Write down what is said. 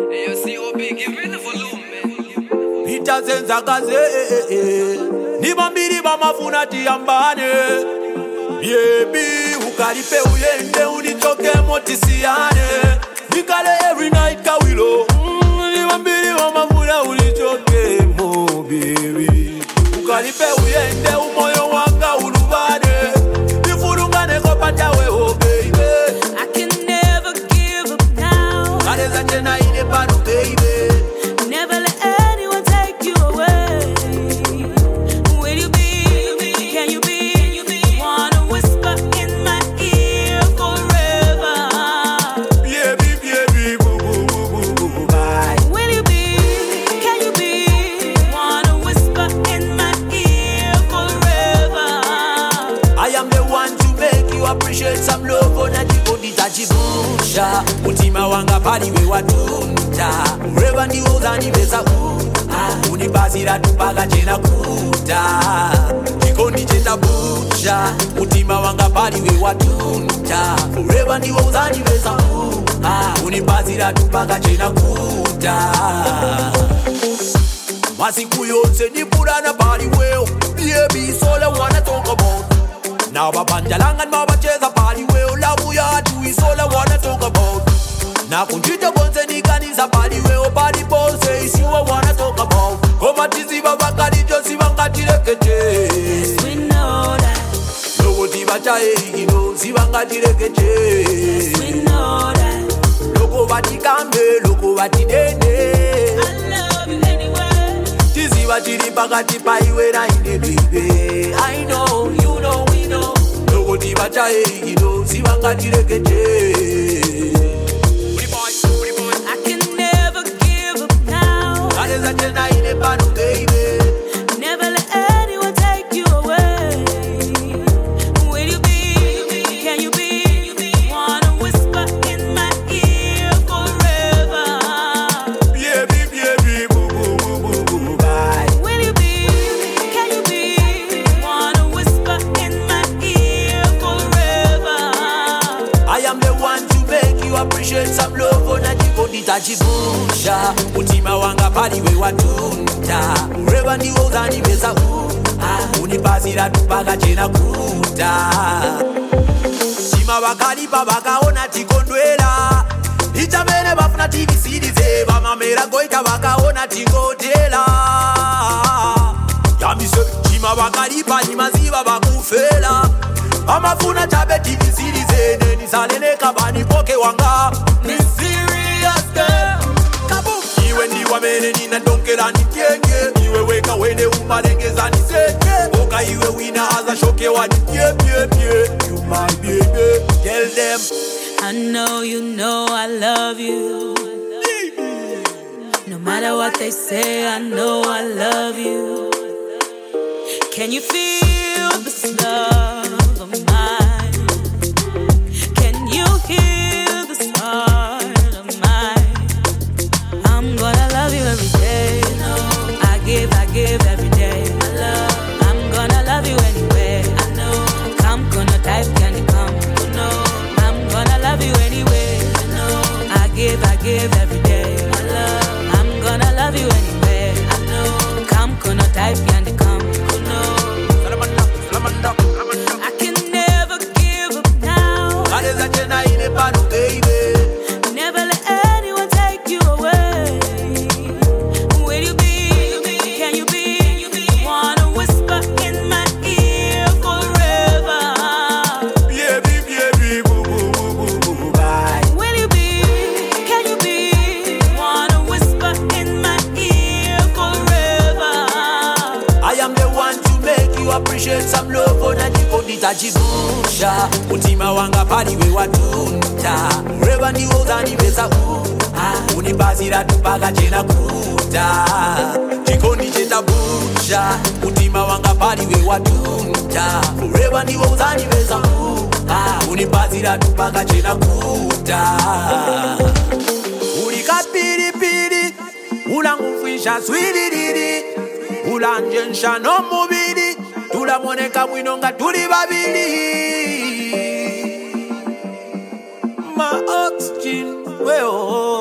Itazenza kaze Nibambiri bamafuna tiyambane Baby ukalipe uyende unichoke motisiane Nikale every night kawilo Nibambiri bamafuna unichoke mo baby Ukalipe uyende umoyo wanga ulubane Nifurungane kopata weho baby I can never give up now. Kaleza tena ine pano baby Never let anyone take you away. Will you be? Can you be? Wanna whisper in my ear forever. Baby, boo, boo, boo, boo, boo, bye. Will you be? Can you be? Wanna whisper in my ear forever. I am the one to make you appreciate some love on a jikoni tajibusha Mutima wanga pali we wadunta Ureva ndi uzani veza Unibazira tupaga jena kuta Jikoni jeta busha Mutima wanga pali we wadunta Ureva ndi uzani veza Unibazira tupaga jena kuta Masiku yonse nipurana pali weo Baby, it's all I wanna talk about Now babanjalang and mabacheza pali weo Labu ya tu is all I wanna talk about Na kunjita bonse ni kanisa pali weo Pali bonse is you I wanna talk about Koma tiziba bakari josi vangati rekeche Yes, we know that. Logo tiba chae igino si vangati rekeche Yes, we know that. Logo vati kambe, logo vati dene I love you anyway. Tiziba chiri bakati pa iwe na ine baby I know, you know, we know Logo tiba chae igino si vangati rekeche I can never give up now. Kaleza tena ine pano baby Never let anyone take you away. Will you be? Can you be? Wanna whisper in my ear forever. Baby, boo, boo, boo, boo, boo, bye. Will you be? Can you be? Wanna whisper in my ear forever. I am the one to make you appreciate some love on a jikoni tajibusha Mutima wanga pali we wadunta Ureva ndi uzani veza Unibazira tupaga jena kuta Chima bakalipa bakaona tikondwela Ichamene bafuna tivisirize Bamamera goita bakaona tikotela Yamise chima bakalipa ni maziba bakufela Amafuna chabe tivisirize Neni salene kabani poke wanga Ni serious girl Kaboom Iwe ndi wamene nina donkela nitienge Iwe weka wene umalengeza niseke Oka iwe wina aza shoke wani pye You my baby Tell them I know you know I love you. No matter what they say, I know I love you. Can you feel this love of mine? Can you hear this heart of mine? I'm gonna love you every day. I give every day. I'm gonna love you anyway. I know. Come, gonna type, can you come? I'm gonna love you anyway. I give every day. I'm gonna love you anyway. Come, gonna type, can you come? I can never give up now. Kaleza tena ine pano baby Never let anyone take you away. Will you be? Can you be? Wanna whisper in my ear forever. Baby, boo, boo, boo, boo, boo, bye. Will you be? Can you be? Wanna whisper in my ear forever. I am the one to make you appreciate some love on a jikoni tajibusha Mutima wanga pali we wadunta Ureva ndi uzani veza Unibazira tupaga jena kuta Jikoni jeta busha Mutima wanga pali we wadunta Ureva ndi uzani veza Unibazira tupaga jena kuta Ulika piri piri Ulangufisha swiriri Ulangensha no mubiri Tulamoneka mwino nga tuli babili My oxygen, well